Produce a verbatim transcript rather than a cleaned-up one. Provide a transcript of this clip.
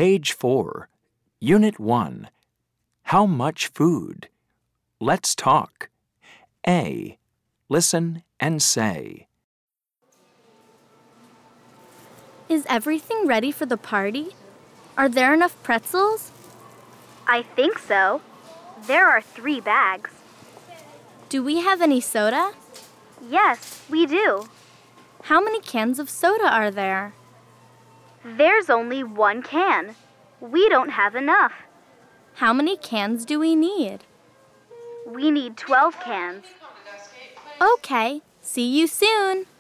Page four, Unit one. How much food? Let's talk. A. Listen and say. Is everything ready for the party? Are there enough pretzels? I think so. There are three bags. Do we have any soda? Yes, we do. How many cans of soda are there? There's only one can. We don't have enough. How many cans do we need? We need twelve cans. Okay, see you soon.